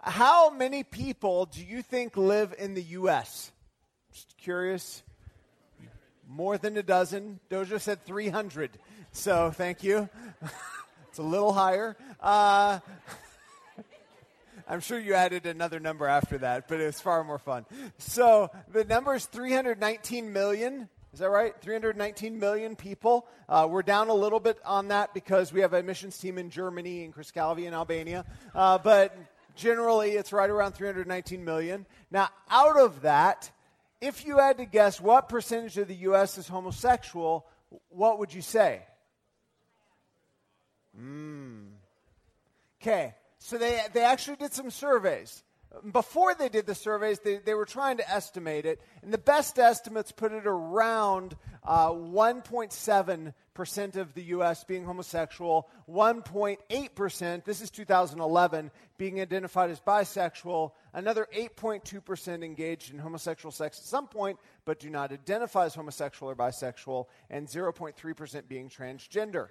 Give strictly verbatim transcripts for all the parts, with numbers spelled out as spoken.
How many people do you think live in the U S? Just curious. More than a dozen. Doja said three hundred. So thank you. It's a little higher. Uh, I'm sure you added another number after that, but it was far more fun. So the number is three hundred nineteen million. Is that right? three hundred nineteen million people. Uh, we're down a little bit on that because we have a missions team in Germany and Chris Calvi in Albania. Uh, but generally, it's right around three hundred nineteen million. Now, out of that, if you had to guess what percentage of the U S is homosexual, what would you say? Mm. Okay, so they they actually did some surveys. Before they did the surveys, they, they were trying to estimate it, and the best estimates put it around uh, one point seven percent of the U S being homosexual, one point eight percent, this is two thousand eleven, being identified as bisexual, another eight point two percent engaged in homosexual sex at some point, but do not identify as homosexual or bisexual, and zero point three percent being transgender.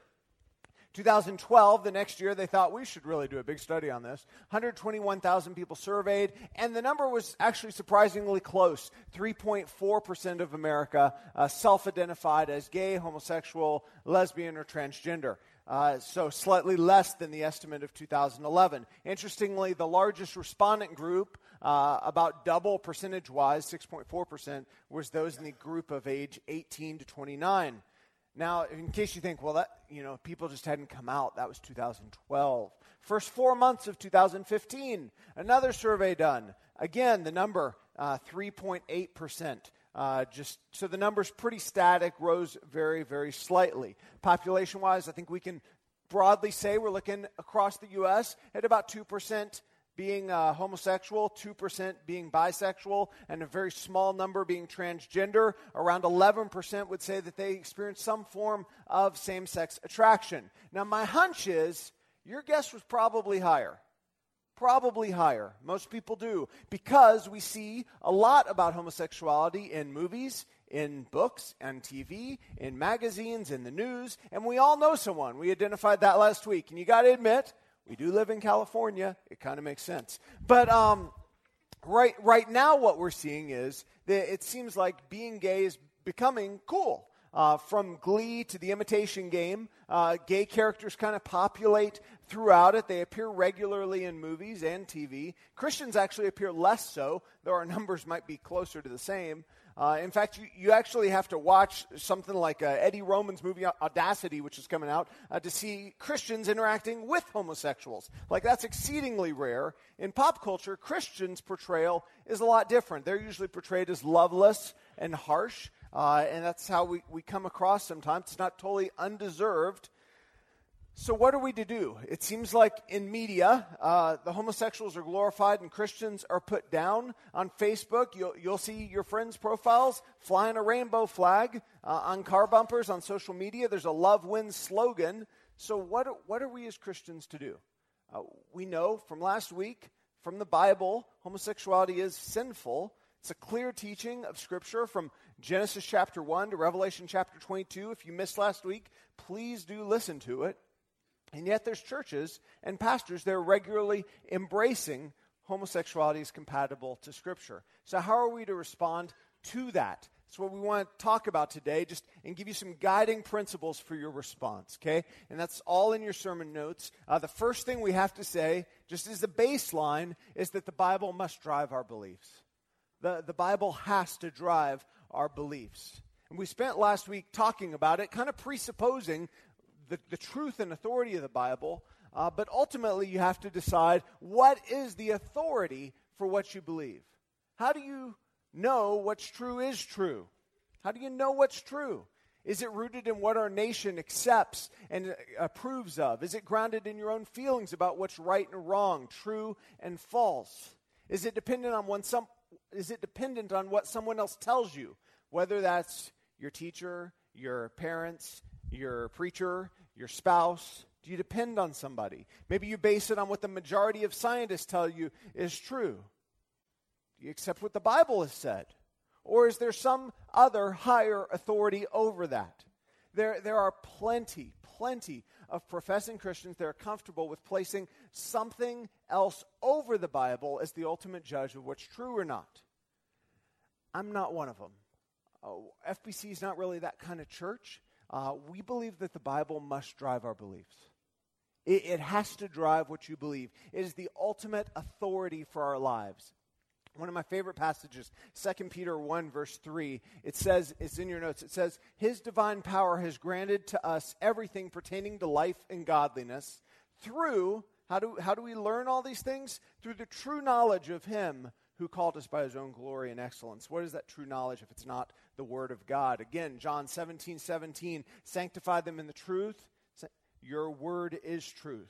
two thousand twelve, the next year, they thought we should really do a big study on this. one hundred twenty-one thousand people surveyed, and the number was actually surprisingly close. three point four percent of America uh, self-identified as gay, homosexual, lesbian, or transgender. Uh, so slightly less than the estimate of two thousand eleven. Interestingly, the largest respondent group, uh, about double percentage-wise, six point four percent, was those in the group of age eighteen to twenty-nine. Now, in case you think, well, that, you know, people just hadn't come out, that was two thousand twelve. First four months of two thousand fifteen, another survey done. Again, the number, uh, three point eight percent. Uh, just so the number's pretty static, rose very, very slightly. Population-wise, I think we can broadly say we're looking across the U S at about two percent being uh, homosexual, two percent being bisexual, and a very small number being transgender. Around eleven percent would say that they experience some form of same-sex attraction. Now, my hunch is your guess was probably higher. Probably higher. Most people do, because we see a lot about homosexuality in movies, in books, on T V, in magazines, in the news, and we all know someone. We identified that last week, and you got to admit, we do live in California. It kind of makes sense. But um, right, right now what we're seeing is that it seems like being gay is becoming cool. Uh, from Glee to The Imitation Game, uh, gay characters kind of populate throughout it. They appear regularly in movies and T V. Christians actually appear less so, though our numbers might be closer to the same. Uh, in fact, you, you actually have to watch something like uh, Eddie Roman's movie Audacity, which is coming out, uh, to see Christians interacting with homosexuals. Like, that's exceedingly rare. In pop culture, Christians' portrayal is a lot different. They're usually portrayed as loveless and harsh. Uh, and that's how we, we come across sometimes. It's not totally undeserved. So what are we to do? It seems like in media, uh, the homosexuals are glorified and Christians are put down. On Facebook, you'll, you'll see your friends' profiles flying a rainbow flag. Uh, on car bumpers, on social media, there's a love wins slogan. So what, what are we as Christians to do? Uh, we know from last week, from the Bible, homosexuality is sinful. It's a clear teaching of Scripture from Genesis chapter one to Revelation chapter twenty-two. If you missed last week, please do listen to it. And yet there's churches and pastors that are regularly embracing homosexuality as compatible to Scripture. So how are we to respond to that? That's what we want to talk about today, just and give you some guiding principles for your response, okay? And that's all in your sermon notes. Uh, the first thing we have to say, just as the baseline, is that the Bible must drive our beliefs. The, the Bible has to drive our beliefs. And we spent last week talking about it, kind of presupposing the, the truth and authority of the Bible, uh, but ultimately you have to decide what is the authority for what you believe. How do you know what's true is true? How do you know what's true? Is it rooted in what our nation accepts and approves of? Is it grounded in your own feelings about what's right and wrong, true and false? Is it dependent on when some Is it dependent on what someone else tells you, whether that's your teacher, your parents, your preacher, your spouse? Do you depend on somebody? Maybe you base it on what the majority of scientists tell you is true. Do you accept what the Bible has said? Or is there some other higher authority over that? There, there are plenty, plenty of professing Christians that are comfortable with placing something else over the Bible as the ultimate judge of what's true or not. I'm not one of them. Oh, F B C is not really that kind of church. Uh, we believe that the Bible must drive our beliefs. It, it has to drive what you believe. It is the ultimate authority for our lives. One of my favorite passages, Second Peter one, verse three, it says, it's in your notes, it says, His divine power has granted to us everything pertaining to life and godliness through, how do, how do we learn all these things? Through the true knowledge of Him who called us by His own glory and excellence. What is that true knowledge if it's not the Word of God? Again, John seventeen, seventeen, sanctify them in the truth. Your word is truth.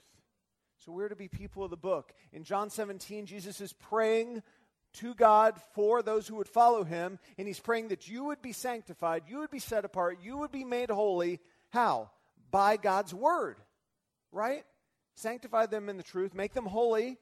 So we're to be people of the book. In John seventeen, Jesus is praying to God for those who would follow Him, and He's praying that you would be sanctified, you would be set apart, you would be made holy. How? By God's word, right? Sanctify them in the truth, make them holy.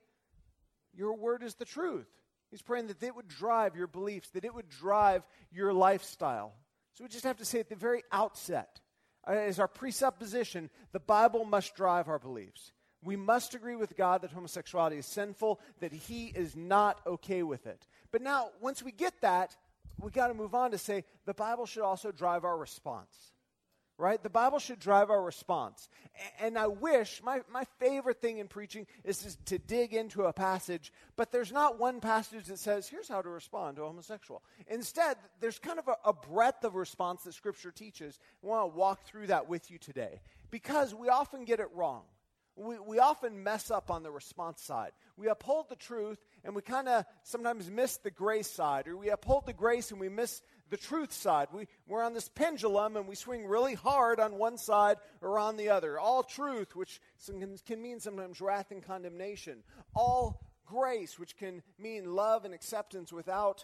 Your word is the truth. He's praying that it would drive your beliefs, that it would drive your lifestyle. So we just have to say at the very outset, uh, as our presupposition, the Bible must drive our beliefs. We must agree with God that homosexuality is sinful, that He is not okay with it. But now, once we get that, we got to move on to say the Bible should also drive our response. Right? The Bible should drive our response. A- and I wish, my, my favorite thing in preaching is just to dig into a passage, but there's not one passage that says, here's how to respond to a homosexual. Instead, there's kind of a, a breadth of response that Scripture teaches. I want to walk through that with you today, because we often get it wrong. We, we often mess up on the response side. We uphold the truth, and we kind of sometimes miss the grace side, or we uphold the grace and we miss the truth side. We, we're on this pendulum, and we swing really hard on one side or on the other. All truth, which can, can mean sometimes wrath and condemnation. All grace, which can mean love and acceptance without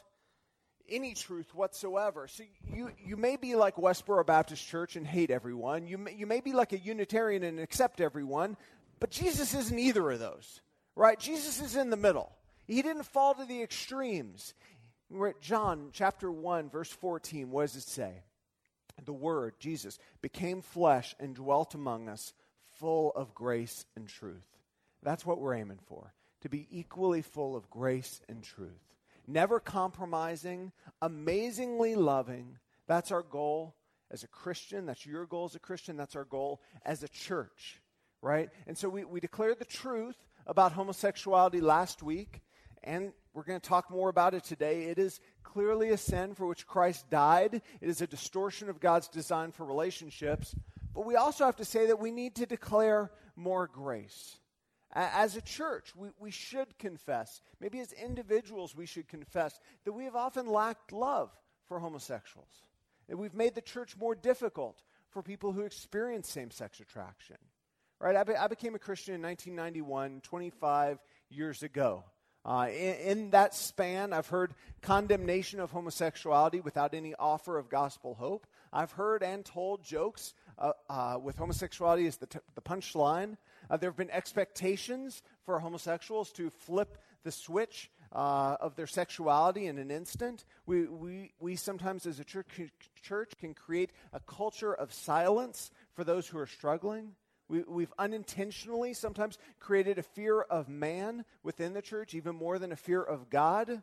any truth whatsoever. So you, you may be like Westboro Baptist Church and hate everyone. You may, you may be like a Unitarian and accept everyone. But Jesus isn't either of those, right? Jesus is in the middle. He didn't fall to the extremes. We're at John chapter one, verse fourteen. What does it say? The Word, Jesus, became flesh and dwelt among us, full of grace and truth. That's what we're aiming for, to be equally full of grace and truth. Never compromising, amazingly loving. That's our goal as a Christian. That's your goal as a Christian. That's our goal as a church. Right? And so we, we declared the truth about homosexuality last week, and we're going to talk more about it today. It is clearly a sin for which Christ died. It is a distortion of God's design for relationships. But we also have to say that we need to declare more grace. As a church, we, we should confess, maybe as individuals we should confess, that we have often lacked love for homosexuals. That we've made the church more difficult for people who experience same-sex attraction. Right, I, be, I became a Christian in nineteen ninety-one, twenty-five years ago. Uh, in, in that span, I've heard condemnation of homosexuality without any offer of gospel hope. I've heard and told jokes uh, uh, with homosexuality as the, t- the punchline. Uh, there have been expectations for homosexuals to flip the switch uh, of their sexuality in an instant. We, we, we sometimes as a church, church can create a culture of silence for those who are struggling. We, we've unintentionally sometimes created a fear of man within the church, even more than a fear of God,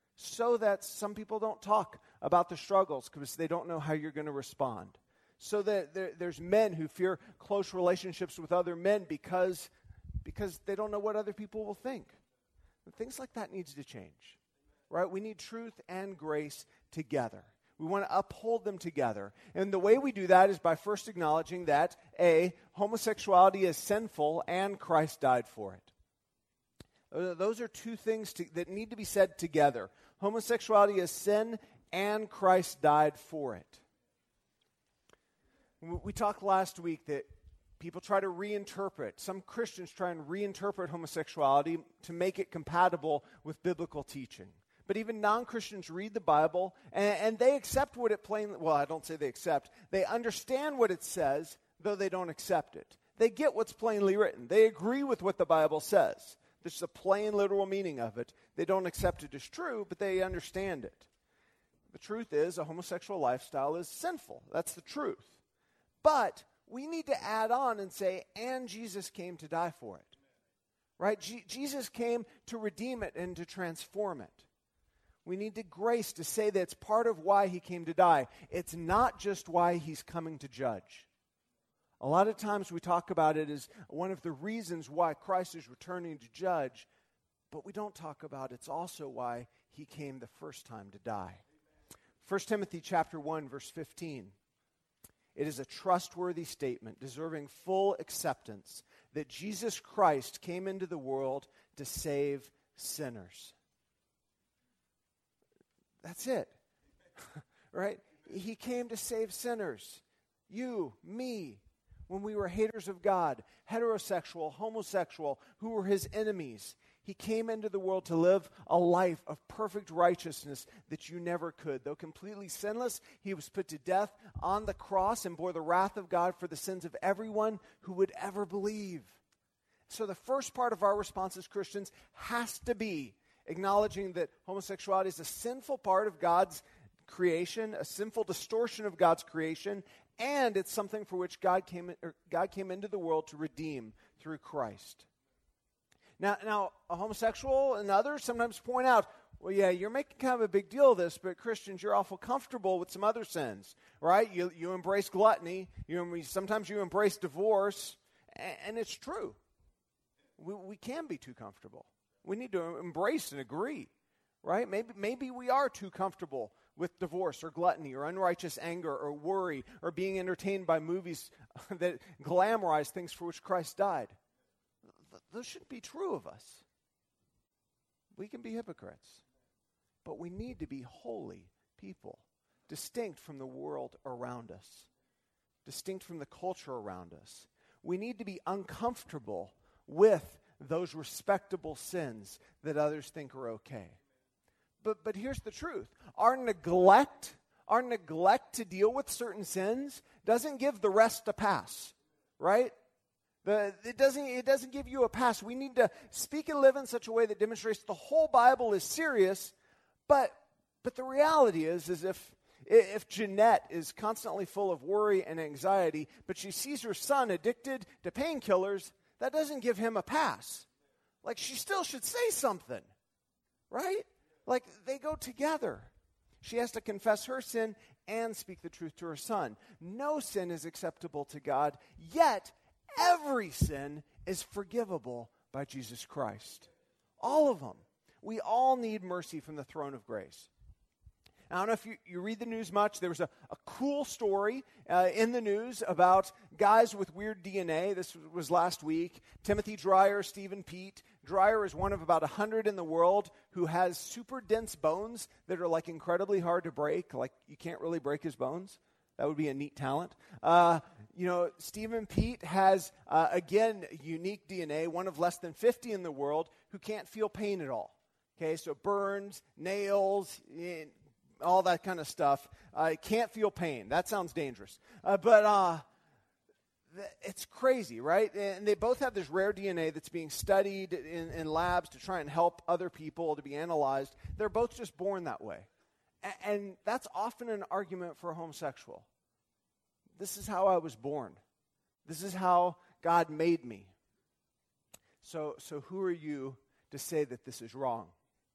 so that some people don't talk about the struggles because they don't know how you're going to respond. So that there, there's men who fear close relationships with other men because, because they don't know what other people will think. And things like that needs to change, right? We need truth and grace together. We want to uphold them together. And the way we do that is by first acknowledging that, A, homosexuality is sinful and Christ died for it. Those are two things to, that need to be said together. Homosexuality is sin and Christ died for it. We talked last week that people try to reinterpret, some Christians try and reinterpret homosexuality to make it compatible with biblical teaching. But even non-Christians read the Bible, and, and they accept what it plainly, well, I don't say they accept, they understand what it says, though they don't accept it. They get what's plainly written. They agree with what the Bible says. There's a plain, literal meaning of it. They don't accept it as true, but they understand it. The truth is, a homosexual lifestyle is sinful. That's the truth. But we need to add on and say, and Jesus came to die for it. Right? Je- Jesus came to redeem it and to transform it. We need the grace to say that it's part of why he came to die. It's not just why he's coming to judge. A lot of times we talk about it as one of the reasons why Christ is returning to judge, but we don't talk about it's also why he came the first time to die. First Timothy chapter one, verse fifteen. It is a trustworthy statement, deserving full acceptance, that Jesus Christ came into the world to save sinners. That's it, right? He came to save sinners. You, me, when we were haters of God, heterosexual, homosexual, who were his enemies. He came into the world to live a life of perfect righteousness that you never could. Though completely sinless, he was put to death on the cross and bore the wrath of God for the sins of everyone who would ever believe. So the first part of our response as Christians has to be acknowledging that homosexuality is a sinful part of God's creation, a sinful distortion of God's creation, and it's something for which God came, or God came into the world to redeem through Christ. Now, now, a homosexual and others sometimes point out, well, yeah, you're making kind of a big deal of this, but Christians, you're awful comfortable with some other sins, right? You you embrace gluttony. You sometimes you embrace divorce, and, and it's true. We we can be too comfortable. We need to embrace and agree, right? Maybe maybe we are too comfortable with divorce or gluttony or unrighteous anger or worry or being entertained by movies that glamorize things for which Christ died. Th- those shouldn't be true of us. We can be hypocrites, but we need to be holy people, distinct from the world around us, distinct from the culture around us. We need to be uncomfortable with those respectable sins that others think are okay. But but here's the truth. Our neglect, our neglect to deal with certain sins doesn't give the rest a pass, right? The, it doesn't it doesn't give you a pass. We need to speak and live in such a way that demonstrates the whole Bible is serious, but but the reality is is if if Jeanette is constantly full of worry and anxiety, but she sees her son addicted to painkillers, that doesn't give him a pass. Like, she still should say something, right? Like, they go together. She has to confess her sin and speak the truth to her son. No sin is acceptable to God, yet every sin is forgivable by Jesus Christ. All of them. We all need mercy from the throne of grace. I don't know if you, you read the news much. There was a, a cool story uh, in the news about guys with weird D N A. This was last week. Timothy Dreyer, Stephen Peet. Dreyer is one of about one hundred in the world who has super dense bones that are like incredibly hard to break. Like, you can't really break his bones. That would be a neat talent. Uh, you know, Stephen Peet has, uh, again, unique D N A, one of less than fifty in the world who can't feel pain at all. Okay, so burns, nails, eh, all that kind of stuff. Uh, can't feel pain. That sounds dangerous. Uh, but uh, th- it's crazy, right? And they both have this rare D N A that's being studied in, in labs to try and help other people to be analyzed. They're both just born that way. A- and that's often an argument for a homosexual. This is how I was born. This is how God made me. So, so who are you to say that this is wrong?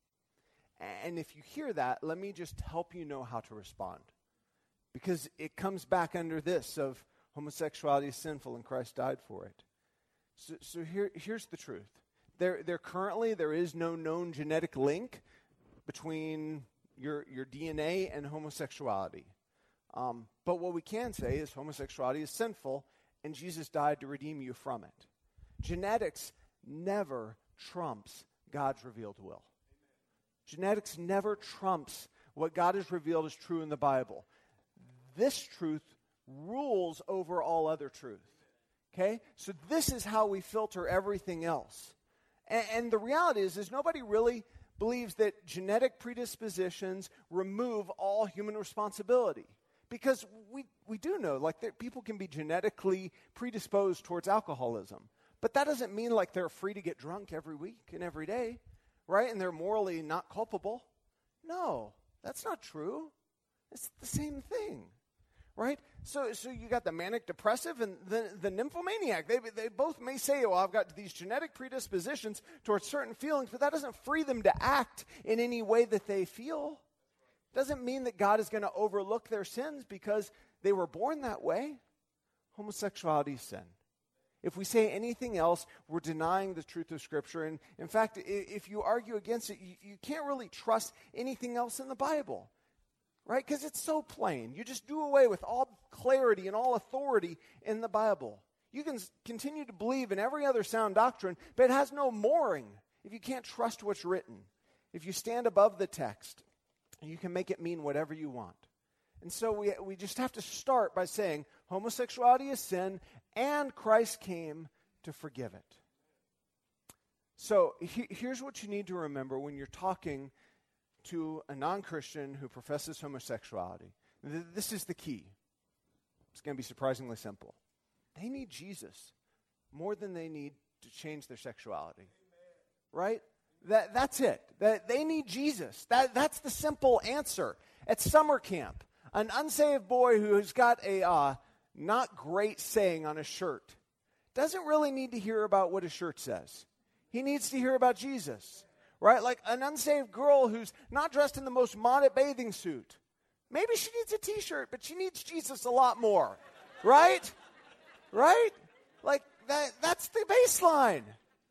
And if you hear that, let me just help you know how to respond. Because it comes back under this of homosexuality is sinful and Christ died for it. So, so here, here's the truth. There, there currently, there is no known genetic link between your, your D N A and homosexuality. Um, but what we can say is homosexuality is sinful and Jesus died to redeem you from it. Genetics never trumps God's revealed will. Genetics never trumps what God has revealed as true in the Bible. This truth rules over all other truth. Okay? So this is how we filter everything else. And, and the reality is, is nobody really believes that genetic predispositions remove all human responsibility. Because we, we do know, like, that people can be genetically predisposed towards alcoholism. But that doesn't mean, like, they're free to get drunk every week and every day. Right? And they're morally not culpable. No, that's not true. It's the same thing. right? So so you got the manic depressive and the, the nymphomaniac. They, they both may say, well, I've got these genetic predispositions towards certain feelings, but that doesn't free them to act in any way that they feel. Doesn't mean that God is going to overlook their sins because they were born that way. Homosexuality is sin. If we say anything else, we're denying the truth of Scripture. And in fact, if you argue against it, you, you can't really trust anything else in the Bible, right? Because it's so plain. You just do away with all clarity and all authority in the Bible. You can s- continue to believe in every other sound doctrine, but it has no mooring if you can't trust what's written. If you stand above the text, you can make it mean whatever you want. And so we we just have to start by saying homosexuality is sin, and Christ came to forgive it. So he, here's what you need to remember when you're talking to a non-Christian who professes homosexuality. Th- this is the key. It's going to be surprisingly simple. They need Jesus more than they need to change their sexuality. Right? That that's it. That they need Jesus. That that's the simple answer. At summer camp, an unsaved boy who's got a uh, not great saying on his shirt doesn't really need to hear about what his shirt says. He needs to hear about Jesus, right? Like an unsaved girl who's not dressed in the most modest bathing suit. Maybe she needs a T-shirt, but she needs Jesus a lot more, right? Right? Like that. That's the baseline.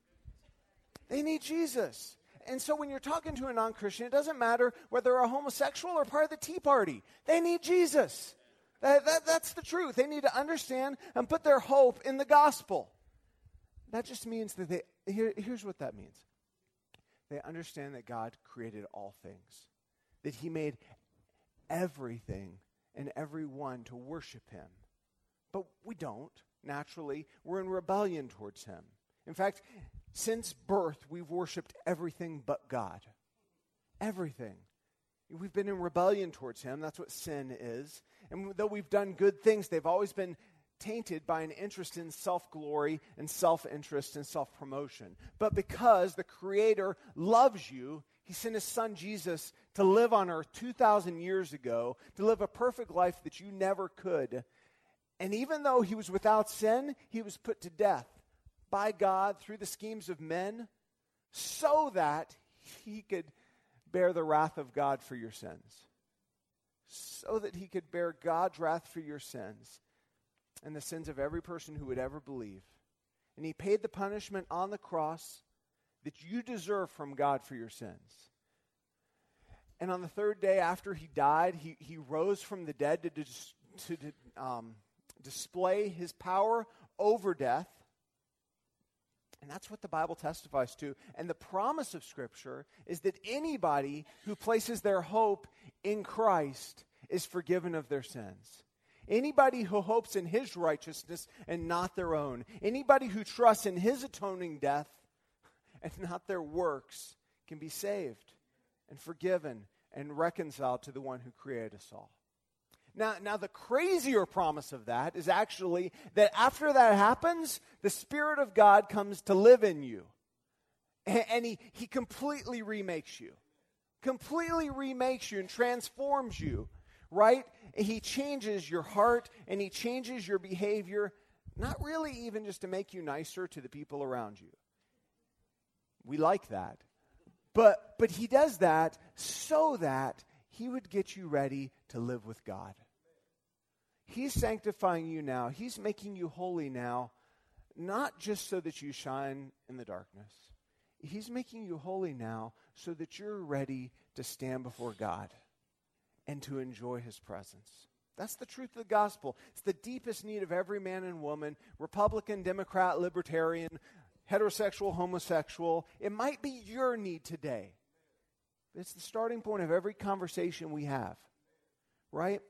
They need Jesus. And so when you're talking to a non-Christian, it doesn't matter whether they're a homosexual or part of the Tea Party. They need Jesus. That, that, that's the truth. They need to understand and put their hope in the gospel. That just means that they, here, here's what that means. They understand that God created all things, that he made everything and everyone to worship him. But we don't, naturally. We're in rebellion towards him. In fact, since birth, we've worshiped everything but God. Everything. We've been in rebellion towards him. That's what sin is. And though we've done good things, they've always been tainted by an interest in self-glory and self-interest and self-promotion. But because the Creator loves you, he sent his son Jesus to live on earth two thousand years ago, to live a perfect life that you never could. And even though he was without sin, he was put to death by God through the schemes of men so that he could bear the wrath of God for your sins. So that he could bear God's wrath for your sins and the sins of every person who would ever believe. And he paid the punishment on the cross that you deserve from God for your sins. And on the third day after he died, he, he rose from the dead to, dis, to um, display his power over death. And that's what the Bible testifies to. And the promise of Scripture is that anybody who places their hope in Christ is forgiven of their sins. Anybody who hopes in his righteousness and not their own. Anybody who trusts in his atoning death and not their works can be saved and forgiven and reconciled to the one who created us all. Now, now the crazier promise of that is actually that after that happens, the Spirit of God comes to live in you. And, and he, he completely remakes you. Completely remakes you and transforms you, right? He changes your heart and he changes your behavior, not really even just to make you nicer to the people around you. We like that. But, but he does that so that he would get you ready to live with God. He's sanctifying you now. He's making you holy now, not just so that you shine in the darkness. He's making you holy now so that you're ready to stand before God and to enjoy his presence. That's the truth of the gospel. It's the deepest need of every man and woman, Republican, Democrat, Libertarian, heterosexual, homosexual. It might be your need today. It's the starting point of every conversation we have, right?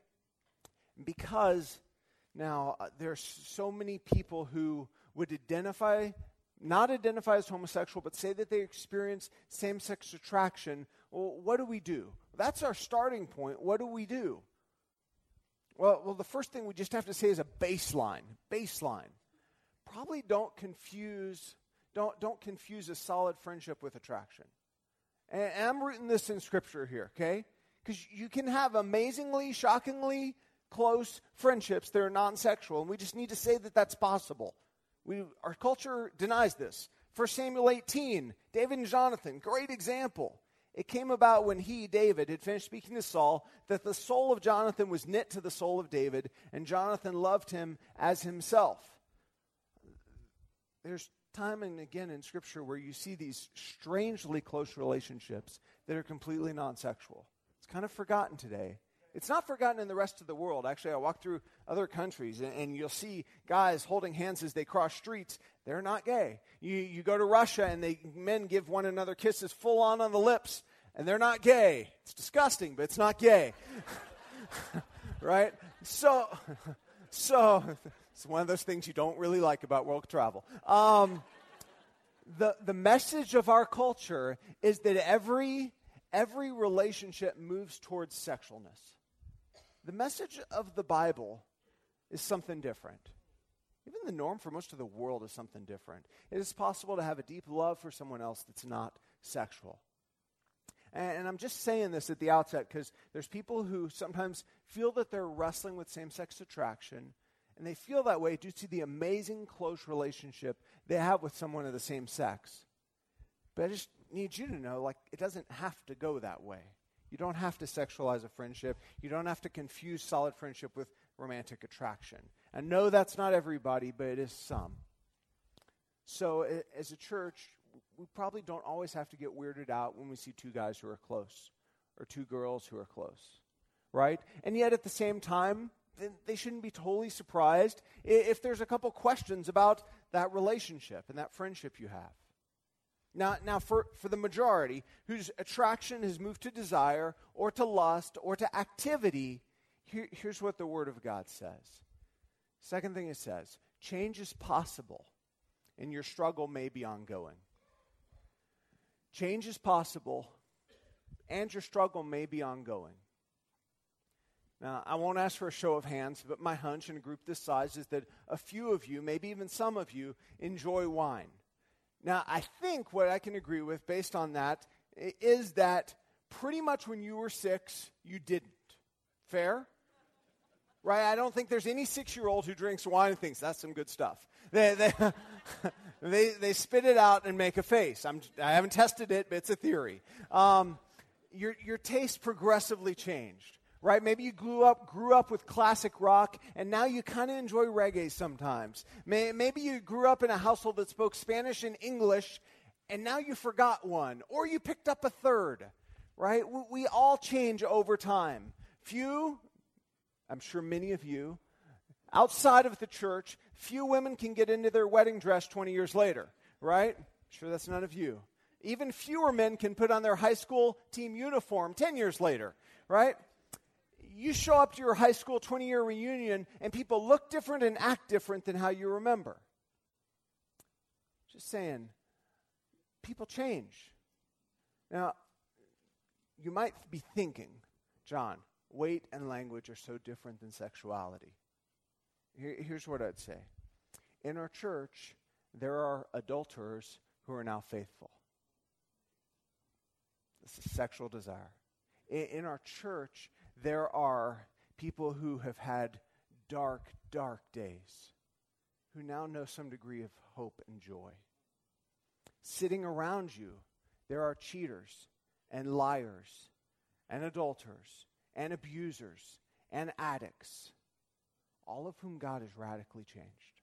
Because now uh, there's so many people who would identify, not identify as homosexual, but say that they experience same-sex attraction. Well, what do we do? That's our starting point. What do we do? Well, well, the first thing we just have to say is a baseline. Baseline. Probably don't confuse, don't don't confuse a solid friendship with attraction. And, and I'm rooting this in Scripture here, okay? Because you can have amazingly, shockingly close friendships that are non-sexual, and we just need to say that that's possible. We, our culture denies this. First Samuel eighteen, David and Jonathan, great example. It came about when he, David, had finished speaking to Saul, that the soul of Jonathan was knit to the soul of David, and Jonathan loved him as himself. There's time and again in Scripture where you see these strangely close relationships that are completely non-sexual. It's kind of forgotten today. It's not forgotten in the rest of the world. Actually, I walk through other countries, and, and you'll see guys holding hands as they cross streets. They're not gay. You, you go to Russia, and they men give one another kisses full on on the lips, and they're not gay. It's disgusting, but it's not gay. Right? So, so it's one of those things you don't really like about world travel. Um, the the message of our culture is that every every relationship moves towards sexualness. The message of the Bible is something different. Even the norm for most of the world is something different. It is possible to have a deep love for someone else that's not sexual. And, and I'm just saying this at the outset because there's people who sometimes feel that they're wrestling with same-sex attraction, and they feel that way due to the amazing close relationship they have with someone of the same sex. But I just need you to know, like, it doesn't have to go that way. You don't have to sexualize a friendship. You don't have to confuse solid friendship with romantic attraction. And no, that's not everybody, but it is some. So a- as a church, we probably don't always have to get weirded out when we see two guys who are close or two girls who are close, right? And yet at the same time, they shouldn't be totally surprised if there's a couple questions about that relationship and that friendship you have. Now, now for, for the majority whose attraction has moved to desire or to lust or to activity, here, here's what the Word of God says. Second thing it says, change is possible and your struggle may be ongoing. Change is possible and your struggle may be ongoing. Now, I won't ask for a show of hands, but my hunch in a group this size is that a few of you, maybe even some of you, enjoy wine. Now, I think what I can agree with based on that is that pretty much when you were six, you didn't. Fair? Right? I don't think there's any six-year-old who drinks wine and thinks that's some good stuff. They they, they, they spit it out and make a face. I'm, I haven't tested it, but it's a theory. Um, your your taste progressively changed. Right? Maybe you grew up grew up with classic rock, and now you kind of enjoy reggae sometimes. May, maybe you grew up in a household that spoke Spanish and English, and now you forgot one, or you picked up a third. Right? We, we all change over time. Few, I'm sure many of you, outside of the church, few women can get into their wedding dress twenty years later. Right? I'm sure that's none of you. Even fewer men can put on their high school team uniform ten years later. Right? You show up to your high school twenty-year reunion, and people look different and act different than how you remember. Just saying, people change. Now, you might be thinking, John, weight and language are so different than sexuality. Here, here's what I'd say. In our church, there are adulterers who are now faithful. This is sexual desire. In, in our church, there are people who have had dark, dark days, who now know some degree of hope and joy. Sitting around you, there are cheaters and liars and adulterers and abusers and addicts, all of whom God has radically changed.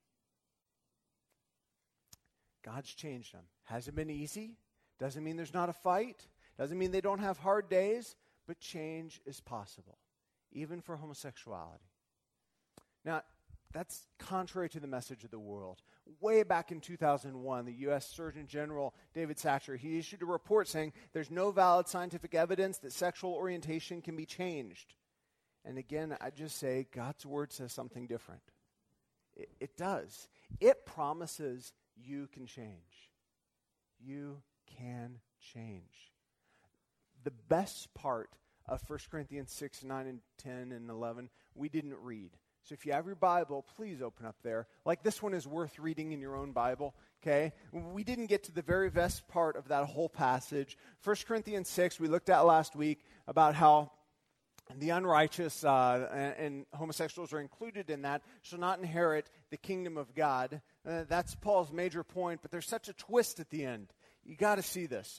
God's changed them. Hasn't been easy. Doesn't mean there's not a fight. Doesn't mean they don't have hard days. But change is possible, even for homosexuality. Now, that's contrary to the message of the world. Way back in two thousand one, the U S Surgeon General, David Satcher, he issued a report saying there's no valid scientific evidence that sexual orientation can be changed. And again, I just say God's word says something different. It, it does. It promises you can change. You can change. The best part of First Corinthians six, nine, and ten, and eleven, we didn't read. So if you have your Bible, please open up there. Like this one is worth reading in your own Bible, okay? We didn't get to the very best part of that whole passage. First Corinthians six, we looked at last week about how the unrighteous uh, and, and homosexuals are included in that, shall not inherit the kingdom of God. Uh, that's Paul's major point, but there's such a twist at the end. You got to see this.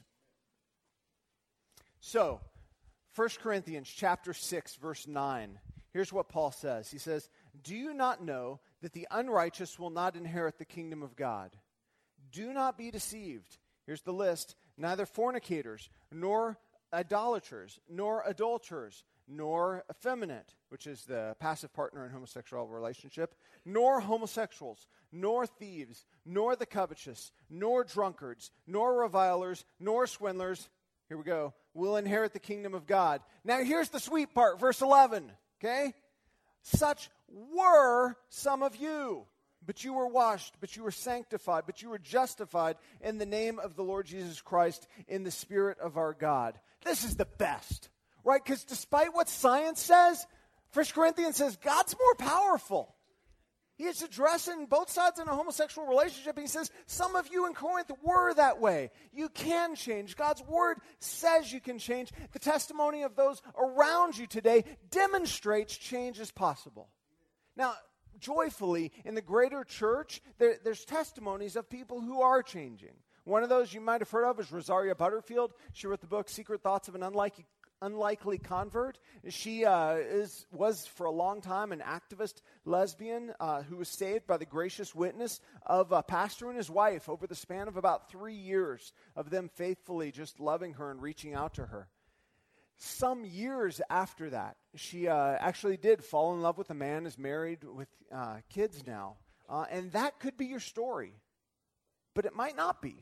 So, First Corinthians chapter six, verse nine. Here's what Paul says. He says, "Do you not know that the unrighteous will not inherit the kingdom of God? Do not be deceived." Here's the list. "Neither fornicators, nor idolaters, nor adulterers, nor effeminate," which is the passive partner in homosexual relationship, "nor homosexuals, nor thieves, nor the covetous, nor drunkards, nor revilers, nor swindlers," here we go, "will inherit the kingdom of God." Now here's the sweet part, verse eleven, okay? "Such were some of you, but you were washed, but you were sanctified, but you were justified in the name of the Lord Jesus Christ, in the Spirit of our God." This is the best, right? Because despite what science says, First Corinthians says God's more powerful. He is addressing both sides in a homosexual relationship. He says, some of you in Corinth were that way. You can change. God's word says you can change. The testimony of those around you today demonstrates change is possible. Now, joyfully, in the greater church, there, there's testimonies of people who are changing. One of those you might have heard of is Rosaria Butterfield. She wrote the book Secret Thoughts of an Unlikely Unlikely Convert. She uh, is was for a long time an activist lesbian uh, who was saved by the gracious witness of a pastor and his wife over the span of about three years of them faithfully just loving her and reaching out to her. Some years after that, she uh, actually did fall in love with a man, is married with uh, kids now. Uh, and that could be your story. But it might not be.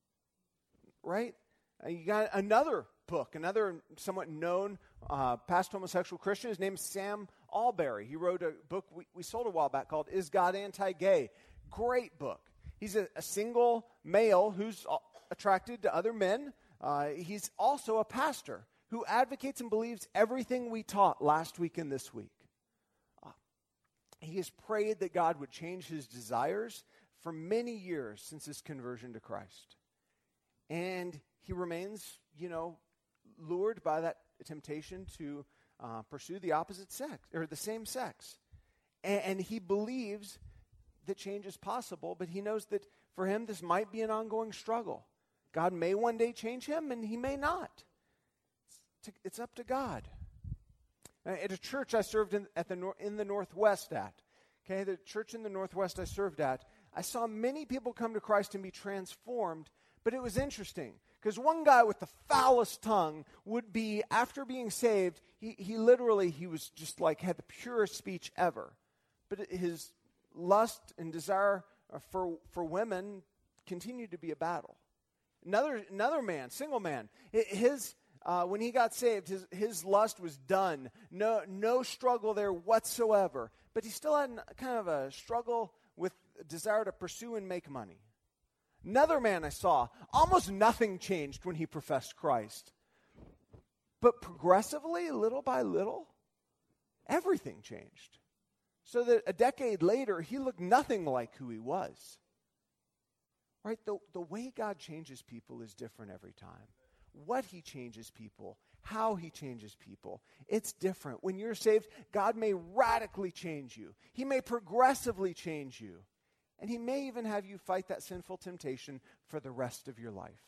Right? Uh, you got another book, another somewhat known uh, past homosexual Christian. His name's Sam Alberry. He wrote a book we, we sold a while back called Is God Anti-Gay? Great book. He's a, a single male who's attracted to other men. Uh, he's also a pastor who advocates and believes everything we taught last week and this week. Uh, he has prayed that God would change his desires for many years since his conversion to Christ. And he remains, you know, lured by that temptation to uh, pursue the opposite sex, or the same sex. And, and he believes that change is possible, but he knows that for him this might be an ongoing struggle. God may one day change him, and he may not. It's, to, it's up to God. Uh, at a church I served in, at the nor- in the Northwest at, okay, the church in the Northwest I served at, I saw many people come to Christ and be transformed, but it was interesting. Because one guy with the foulest tongue would be, after being saved, he, he literally, he was just like, had the purest speech ever. But his lust and desire for, for women continued to be a battle. Another another man, single man, his uh, when he got saved, his, his lust was done. No, no struggle there whatsoever. But he still had kind of a struggle with a desire to pursue and make money. Another man I saw, almost nothing changed when he professed Christ. But progressively, little by little, everything changed. So that a decade later, he looked nothing like who he was. Right? The, the way God changes people is different every time. What he changes people, how he changes people, it's different. When you're saved, God may radically change you. He may progressively change you. And he may even have you fight that sinful temptation for the rest of your life.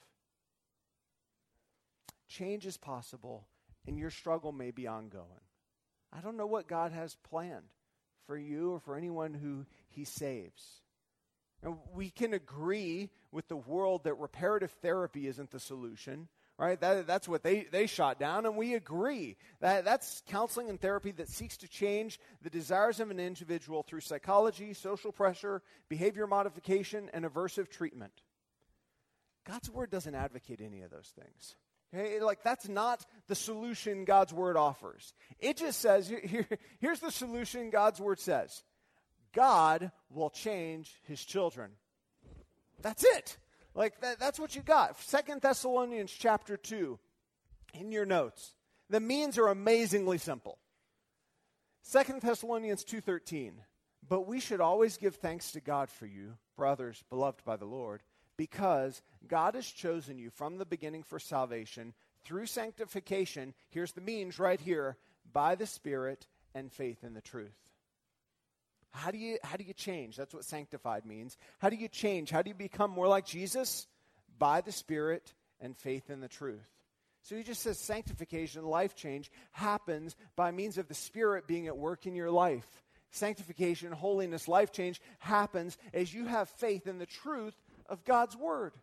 Change is possible, and your struggle may be ongoing. I don't know what God has planned for you or for anyone who he saves. And we can agree with the world that reparative therapy isn't the solution. Right? That, that's what they, they shot down, and we agree. That, that's counseling and therapy that seeks to change the desires of an individual through psychology, social pressure, behavior modification, and aversive treatment. God's word doesn't advocate any of those things. Okay? Like, that's not the solution God's word offers. It just says, here, here's the solution God's word says. God will change his children. That's it. Like, that, that's what you got. Second Thessalonians chapter two, in your notes. The means are amazingly simple. Second Thessalonians two thirteen, but we should always give thanks to God for you, brothers, beloved by the Lord, because God has chosen you from the beginning for salvation through sanctification, here's the means right here, by the Spirit and faith in the truth. How do you how do you change? That's what sanctified means. How do you change? How do you become more like Jesus? By the Spirit and faith in the truth. So he just says sanctification, life change, happens by means of the Spirit being at work in your life. Sanctification, holiness, life change happens as you have faith in the truth of God's Word.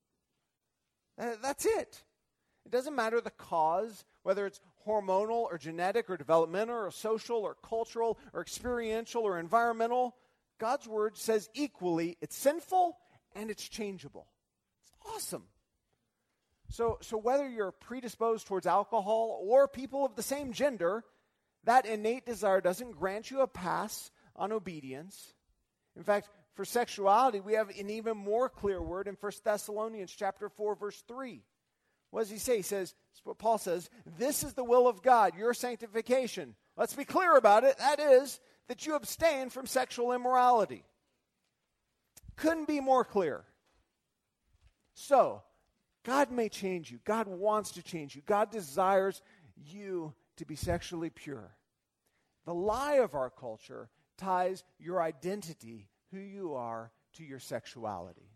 That's it. It doesn't matter the cause, whether it's hormonal or genetic or developmental or social or cultural or experiential or environmental. God's Word says equally it's sinful and it's changeable. It's awesome. So, so whether you're predisposed towards alcohol or people of the same gender, that innate desire doesn't grant you a pass on obedience. In fact, for sexuality, we have an even more clear word in First Thessalonians chapter four, verse three. What does he say? He says, this is what Paul says, this is the will of God, your sanctification. Let's be clear about it. That is, that you abstain from sexual immorality. Couldn't be more clear. So, God may change you. God wants to change you. God desires you to be sexually pure. The lie of our culture ties your identity, who you are, to your sexuality.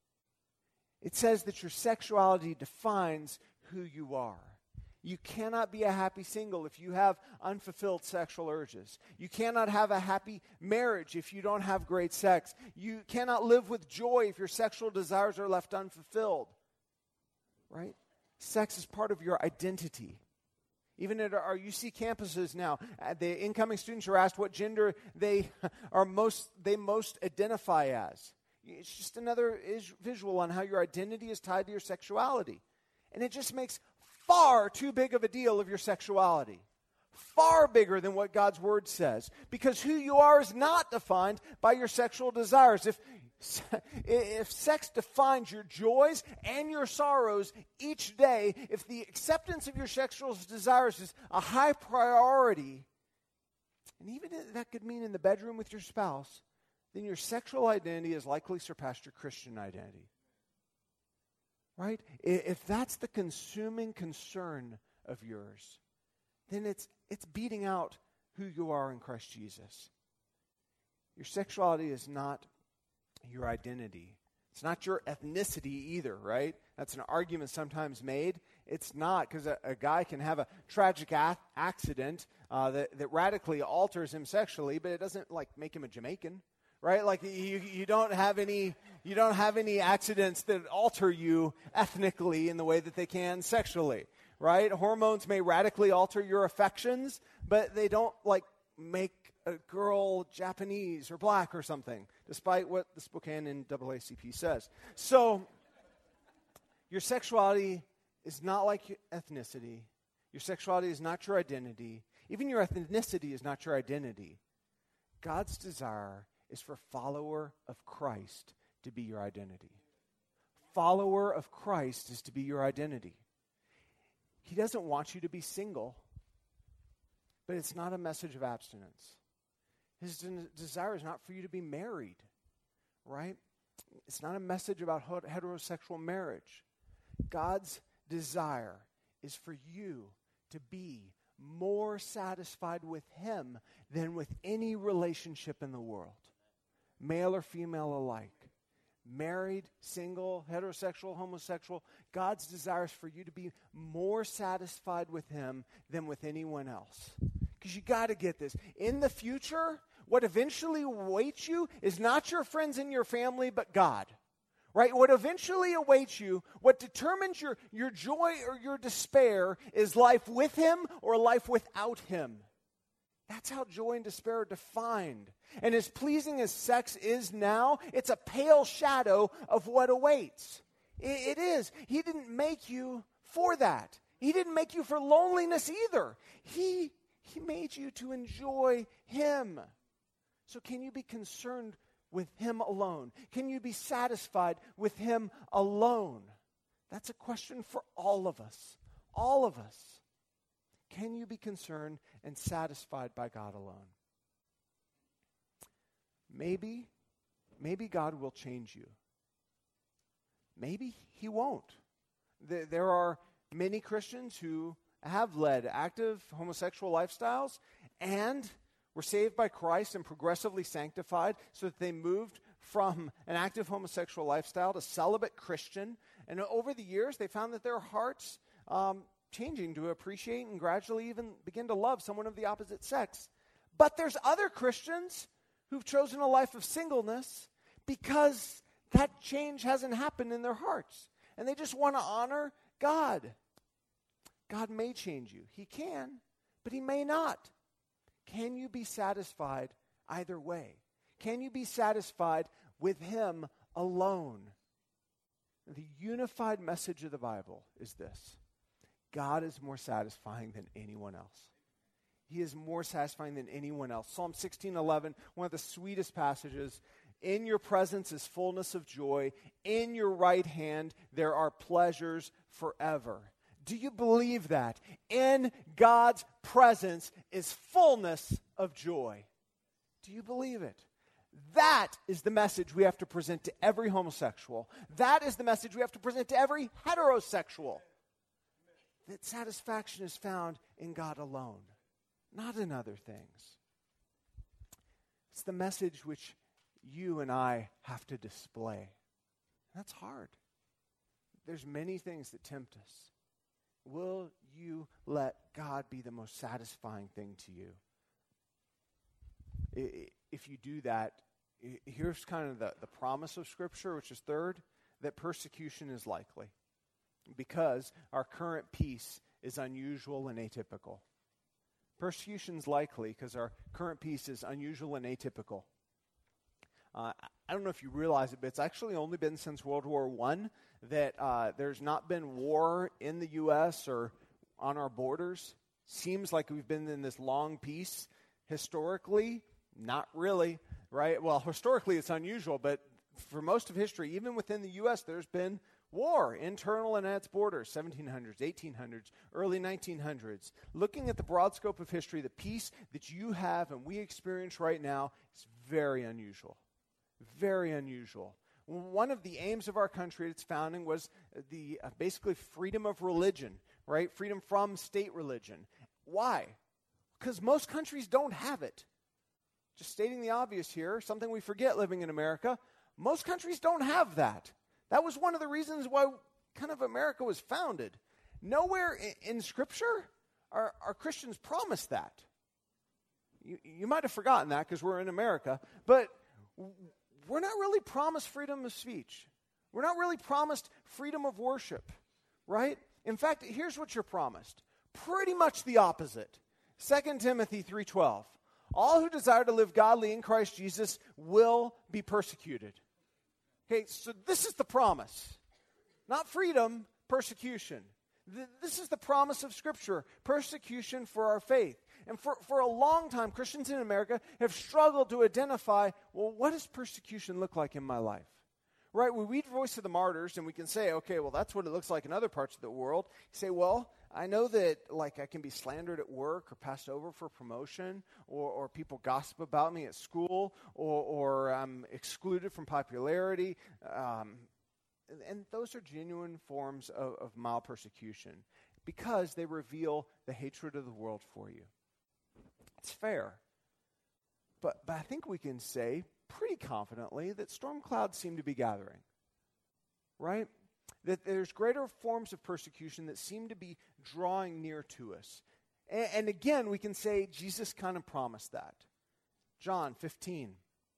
It says that your sexuality defines who you are. You cannot be a happy single if you have unfulfilled sexual urges. You cannot have a happy marriage if you don't have great sex. You cannot live with joy if your sexual desires are left unfulfilled. Right? Sex is part of your identity. Even at our U C campuses now, uh, the incoming students are asked what gender they are most they most identify as. It's just another is visual on how your identity is tied to your sexuality. And it just makes far too big of a deal of your sexuality. Far bigger than what God's Word says. Because who you are is not defined by your sexual desires. If If sex defines your joys and your sorrows each day, if the acceptance of your sexual desires is a high priority, and even that could mean in the bedroom with your spouse, then your sexual identity has likely surpassed your Christian identity. Right? If that's the consuming concern of yours, then it's it's beating out who you are in Christ Jesus. Your sexuality is not your identity. It's not your ethnicity either, right? That's an argument sometimes made. It's not, because a, a guy can have a tragic a- accident uh, that, that radically alters him sexually, but it doesn't like make him a Jamaican, right? Like you, you don't have any, you don't have any accidents that alter you ethnically in the way that they can sexually, right? Hormones may radically alter your affections, but they don't like make a girl Japanese or black or something, despite what the Spokane N double A C P says. So, your sexuality is not like your ethnicity. Your sexuality is not your identity. Even your ethnicity is not your identity. God's desire is for follower of Christ to be your identity. Follower of Christ is to be your identity. He doesn't want you to be single, but it's not a message of abstinence. His de- desire is not for you to be married, right? It's not a message about heterosexual marriage. God's desire is for you to be more satisfied with Him than with any relationship in the world, male or female alike. Married, single, heterosexual, homosexual, God's desire is for you to be more satisfied with Him than with anyone else. Because you got to get this. In the future, what eventually awaits you is not your friends and your family, but God. Right? What eventually awaits you, what determines your, your joy or your despair is life with Him or life without Him. That's how joy and despair are defined. And as pleasing as sex is now, it's a pale shadow of what awaits. It, it is. He didn't make you for that. He didn't make you for loneliness either. He, he made you to enjoy Him. So can you be concerned with Him alone? Can you be satisfied with Him alone? That's a question for all of us. All of us. Can you be concerned and satisfied by God alone? Maybe, maybe God will change you. Maybe He won't. There are many Christians who have led active homosexual lifestyles and were saved by Christ and progressively sanctified so that they moved from an active homosexual lifestyle to celibate Christian. And over the years, they found that their hearts um, changing to appreciate and gradually even begin to love someone of the opposite sex. But there's other Christians who've chosen a life of singleness because that change hasn't happened in their hearts. And they just want to honor God. God may change you. He can, but he may not. Can you be satisfied either way? Can you be satisfied with him alone? The unified message of the Bible is this: God is more satisfying than anyone else. He is more satisfying than anyone else. Psalm sixteen eleven, one of the sweetest passages. In your presence is fullness of joy. In your right hand there are pleasures forever. Do you believe that? In God's presence is fullness of joy. Do you believe it? That is the message we have to present to every homosexual. That is the message we have to present to every heterosexual. That satisfaction is found in God alone, not in other things. It's the message which you and I have to display. That's hard. There's many things that tempt us. Will you let God be the most satisfying thing to you? If you do that, here's kind of the, the promise of Scripture, which is third, that persecution is likely because our current peace is unusual and atypical. Persecution is likely because our current peace is unusual and atypical. Uh, I don't know if you realize it, but it's actually only been since World War One that uh, there's not been war in the U S or on our borders. Seems like we've been in this long peace. Historically, not really, right? Well, historically it's unusual, but for most of history, even within the U S, there's been war, internal and at its borders, seventeen hundreds, eighteen hundreds, early nineteen hundreds. Looking at the broad scope of history, the peace that you have and we experience right now is very unusual. Very unusual. One of the aims of our country at its founding was the uh, basically freedom of religion, right? Freedom from state religion. Why? Because most countries don't have it. Just stating the obvious here, something we forget living in America, most countries don't have that. That was one of the reasons why kind of America was founded. Nowhere in, in Scripture are, are Christians promised that. You, you might have forgotten that because we're in America, but we're not really promised freedom of speech. We're not really promised freedom of worship, right? In fact, here's what you're promised. Pretty much the opposite. Second Timothy three twelve. All who desire to live godly in Christ Jesus will be persecuted. Okay, so this is the promise. Not freedom, persecution. Th- this is the promise of Scripture, persecution for our faith. And for, for a long time, Christians in America have struggled to identify, well, what does persecution look like in my life? Right? We read Voice of the Martyrs, and we can say, okay, well, that's what it looks like in other parts of the world. You say, well, I know that, like, I can be slandered at work or passed over for promotion, or, or people gossip about me at school, or, or I'm excluded from popularity. Um, and, and those are genuine forms of, of mild persecution because they reveal the hatred of the world for you. It's fair. But, but I think we can say pretty confidently that storm clouds seem to be gathering, right? That there's greater forms of persecution that seem to be drawing near to us. And, and again, we can say Jesus kind of promised that. John fifteen.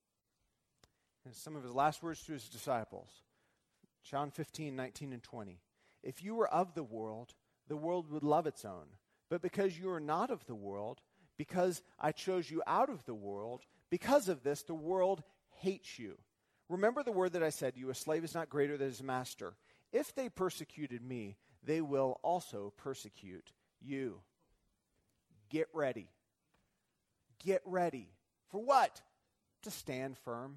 And some of his last words to his disciples. John fifteen, nineteen and twenty. If you were of the world, the world would love its own. But because you are not of the world, because I chose you out of the world, because of this, the world hates you. Remember the word that I said to you, a slave is not greater than his master. If they persecuted me, they will also persecute you. Get ready. Get ready. For what? To stand firm.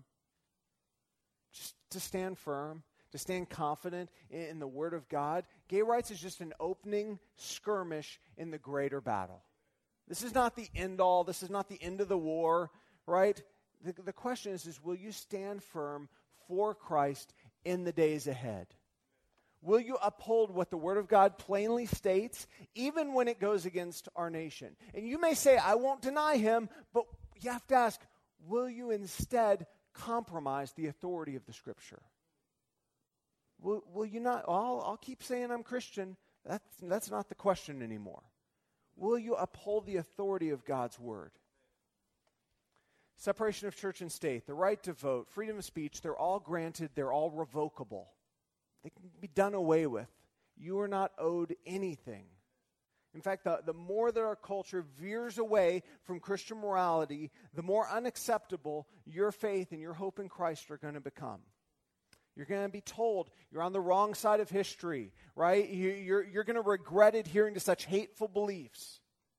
Just to stand firm. To stand confident in, in the word of God. Gay rights is just an opening skirmish in the greater battle. This is not the end all. This is not the end of the war, right? The, the question is, is, will you stand firm for Christ in the days ahead? Will you uphold what the Word of God plainly states, even when it goes against our nation? And you may say, I won't deny him, but you have to ask, will you instead compromise the authority of the Scripture? Will, will you not, I'll, I'll keep saying I'm Christian. That's, that's not the question anymore. Will you uphold the authority of God's Word? Separation of church and state, the right to vote, freedom of speech, they're all granted, they're all revocable. They can be done away with. You are not owed anything. In fact, the, the more that our culture veers away from Christian morality, the more unacceptable your faith and your hope in Christ are going to become. You're going to be told you're on the wrong side of history, right? You, you're, you're going to regret adhering to such hateful beliefs.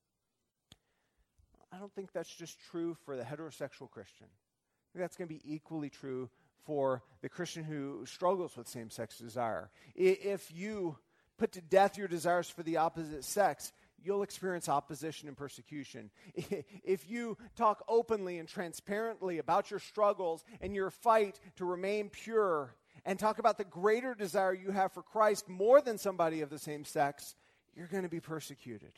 I don't think that's just true for the heterosexual Christian. I think that's going to be equally true for the Christian who struggles with same-sex desire. If you put to death your desires for the opposite sex, you'll experience opposition and persecution. If you talk openly and transparently about your struggles and your fight to remain pure and talk about the greater desire you have for Christ more than somebody of the same sex, you're going to be persecuted.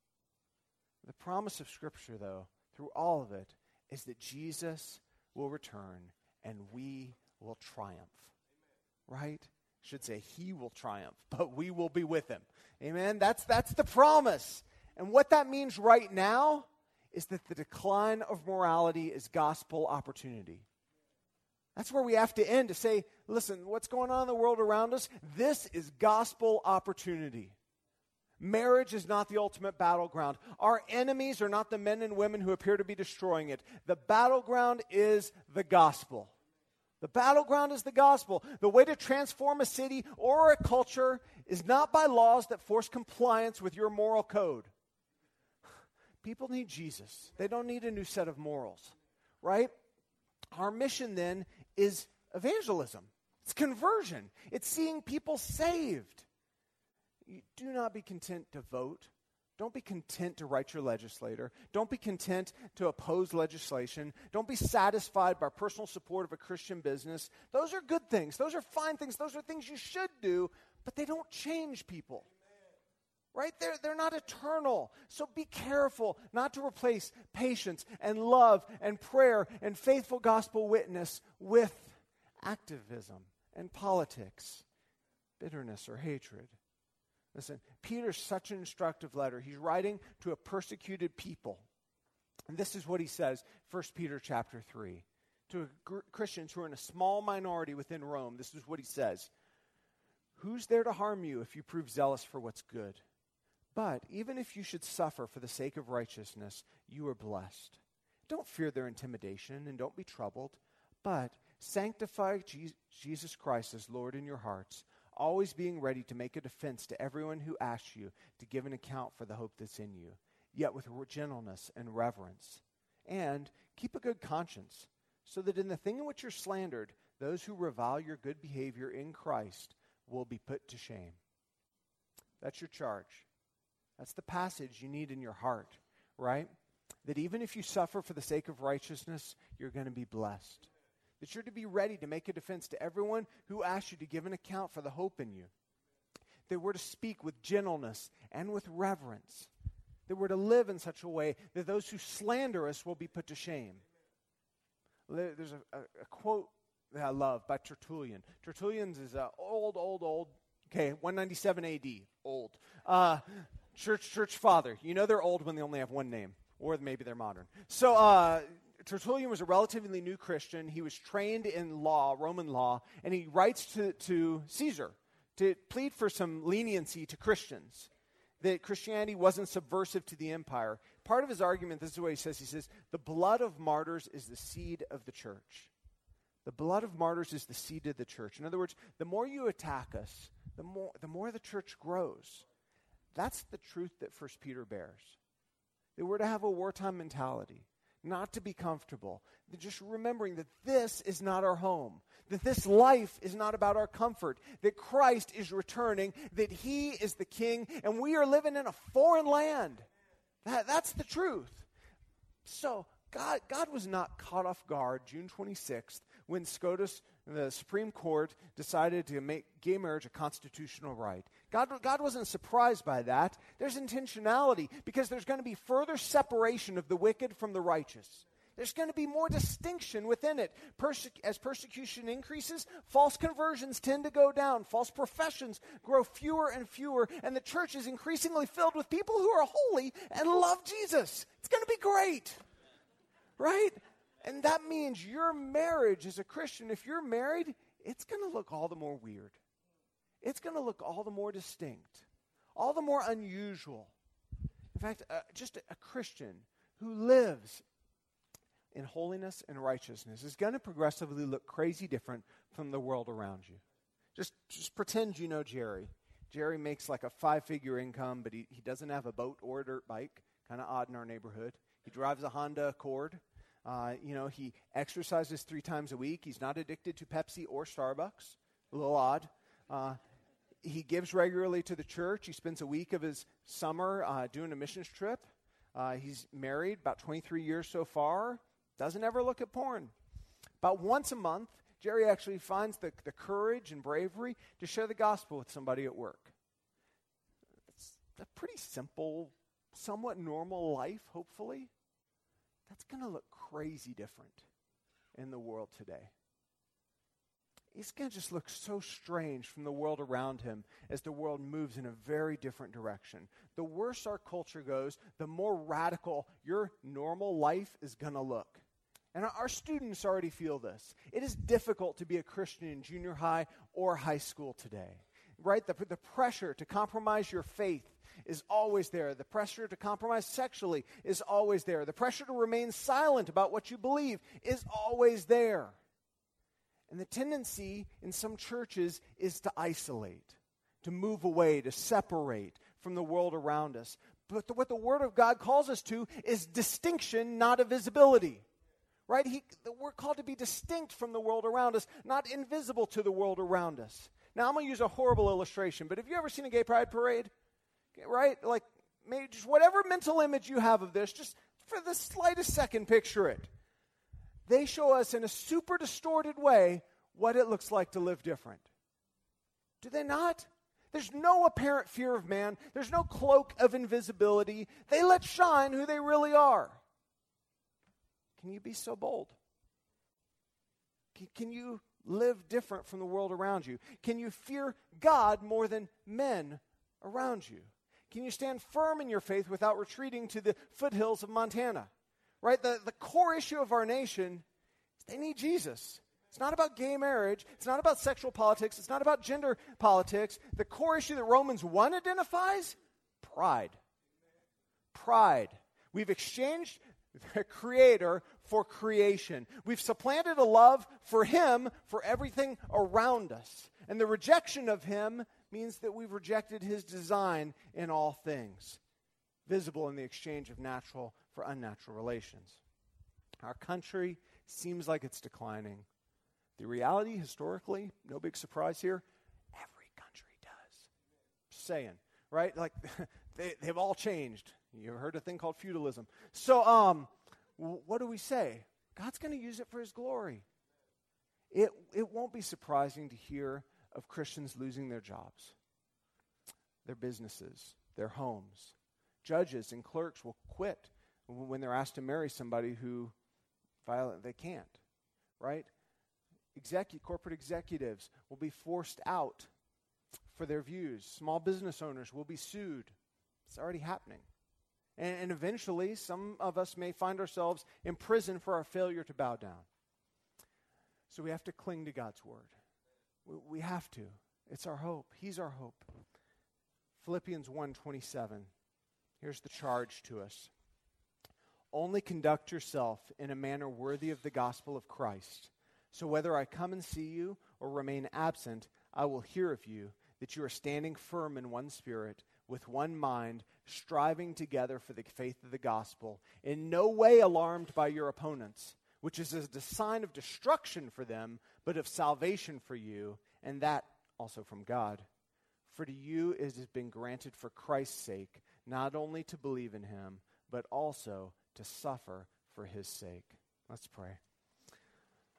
The promise of Scripture, though, through all of it, is that Jesus will return and we will triumph. Right? I should say he will triumph, but we will be with him. Amen? That's, that's the promise. And what that means right now is that the decline of morality is gospel opportunity. That's where we have to end, to say, listen, what's going on in the world around us? This is gospel opportunity. Marriage is not the ultimate battleground. Our enemies are not the men and women who appear to be destroying it. The battleground is the gospel. The battleground is the gospel. The way to transform a city or a culture is not by laws that force compliance with your moral code. People need Jesus. They don't need a new set of morals, right? Our mission then is evangelism. It's conversion. It's seeing people saved. You do not be content to vote. Don't be content to write your legislator. Don't be content to oppose legislation. Don't be satisfied by personal support of a Christian business. Those are good things. Those are fine things. Those are things you should do, but they don't change people. Right? They're, they're not eternal. So be careful not to replace patience and love and prayer and faithful gospel witness with activism and politics, bitterness or hatred. Listen, Peter's such an instructive letter. He's writing to a persecuted people. And this is what he says, First Peter chapter three. To gr- Christians who are in a small minority within Rome, this is what he says. Who's there to harm you if you prove zealous for what's good? But even if you should suffer for the sake of righteousness, you are blessed. Don't fear their intimidation and don't be troubled, but sanctify Je- Jesus Christ as Lord in your hearts, always being ready to make a defense to everyone who asks you to give an account for the hope that's in you, yet with gentleness and reverence. And keep a good conscience, so that in the thing in which you're slandered, those who revile your good behavior in Christ will be put to shame. That's your charge. That's the passage you need in your heart, right? That even if you suffer for the sake of righteousness, you're going to be blessed. That you're to be ready to make a defense to everyone who asks you to give an account for the hope in you. That we're to speak with gentleness and with reverence. That we're to live in such a way that those who slander us will be put to shame. There's a, a, a quote that I love by Tertullian. Tertullian's is a old, old, old, okay, one ninety-seven A D, old. Uh, church, church father. You know they're old when they only have one name, or maybe they're modern. So, uh, Tertullian was a relatively new Christian. He was trained in law, Roman law, and he writes to, to Caesar to plead for some leniency to Christians, that Christianity wasn't subversive to the empire. Part of his argument, this is what he says, he says, the blood of martyrs is the seed of the church. The blood of martyrs is the seed of the church. In other words, the more you attack us, the more, the more the church grows. That's the truth that First Peter bears. That we're to have a wartime mentality. Not to be comfortable. Just remembering that this is not our home. That this life is not about our comfort. That Christ is returning. That he is the king. And we are living in a foreign land. That, that's the truth. So God, God was not caught off guard June twenty-sixth when SCOTUS the Supreme Court decided to make gay marriage a constitutional right. God, God wasn't surprised by that. There's intentionality because there's going to be further separation of the wicked from the righteous. There's going to be more distinction within it. Perse- as persecution increases, false conversions tend to go down. False professions grow fewer and fewer, and the church is increasingly filled with people who are holy and love Jesus. It's going to be great, right? And that means your marriage as a Christian, if you're married, it's going to look all the more weird. It's going to look all the more distinct, all the more unusual. In fact, uh, just a, a Christian who lives in holiness and righteousness is going to progressively look crazy different from the world around you. Just, just pretend you know Jerry. Jerry makes like a five-figure income, but he, he doesn't have a boat or a dirt bike. Kind of odd in our neighborhood. He drives a Honda Accord. Uh, you know, he exercises three times a week. He's not addicted to Pepsi or Starbucks. A little odd. Uh, he gives regularly to the church. He spends a week of his summer uh, doing a missions trip. Uh, he's married about twenty-three years so far. Doesn't ever look at porn. About once a month, Jerry actually finds the, the courage and bravery to share the gospel with somebody at work. It's a pretty simple, somewhat normal life, hopefully. That's going to look crazy different in the world today. It's going to just look so strange from the world around him as the world moves in a very different direction. The worse our culture goes, the more radical your normal life is going to look. And our, our students already feel this. It is difficult to be a Christian in junior high or high school today, right? The, the pressure to compromise your faith is always there. The pressure to compromise sexually is always there. The pressure to remain silent about what you believe is always there. And the tendency in some churches is to isolate, to move away, to separate from the world around us. But the, what the Word of God calls us to is distinction, not a visibility. Right? He, we're called to be distinct from the world around us, not invisible to the world around us. Now, I'm going to use a horrible illustration, but have you ever seen a gay pride parade? Right? Like, maybe just whatever mental image you have of this, just for the slightest second, picture it. They show us in a super distorted way what it looks like to live different. Do they not? There's no apparent fear of man. There's no cloak of invisibility. They let shine who they really are. Can you be so bold? Can, can you live different from the world around you? Can you fear God more than men around you? Can you stand firm in your faith without retreating to the foothills of Montana? Right? The, the core issue of our nation is they need Jesus. It's not about gay marriage. It's not about sexual politics. It's not about gender politics. The core issue that Romans one identifies, pride. Pride. We've exchanged the Creator for creation. We've supplanted a love for Him for everything around us. And the rejection of Him means that we've rejected His design in all things, visible in the exchange of natural for unnatural relations. Our country seems like it's declining. The reality, historically, no big surprise here, every country does. Just saying, right? Like, they, they've all changed. You heard a thing called feudalism. So, um, w- what do we say? God's going to use it for His glory. It, it won't be surprising to hear of Christians losing their jobs, their businesses, their homes. Judges and clerks will quit when they're asked to marry somebody who violent they can't, right? Execu- corporate executives will be forced out for their views. Small business owners will be sued. It's already happening. And, and eventually, some of us may find ourselves in prison for our failure to bow down. So we have to cling to God's word. We, we have to. It's our hope. He's our hope. Philippians one twenty-seven. Here's the charge to us. Only conduct yourself in a manner worthy of the gospel of Christ. So whether I come and see you or remain absent, I will hear of you, that you are standing firm in one spirit, with one mind, striving together for the faith of the gospel, in no way alarmed by your opponents, which is a sign of destruction for them, but of salvation for you, and that also from God. For to you it has been granted for Christ's sake, not only to believe in Him, but also to suffer for His sake. Let's pray.